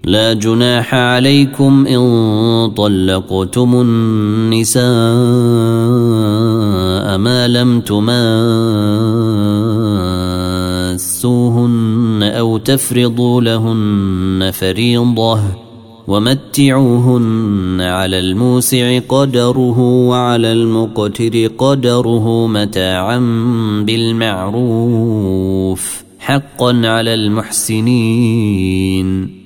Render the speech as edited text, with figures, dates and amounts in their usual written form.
لا جناح عليكم إن طلقتم النساء ما لم تماسوهن أو تفرضوا لهن فريضة ومتعوهن على الموسع قدره وعلى المقتر قدره متاعا بالمعروف حقا على المحسنين.